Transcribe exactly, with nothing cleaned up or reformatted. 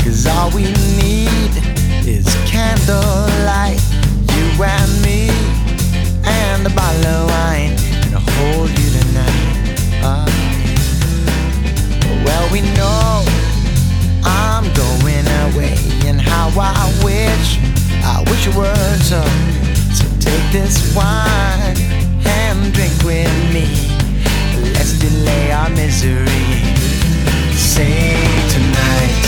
'cause all we need is candlelight, you and me, and a bottle of wine, and I'll hold you tonight. uh, Well, we know I'm going away, and how I wish, I wish it were so. So take this wine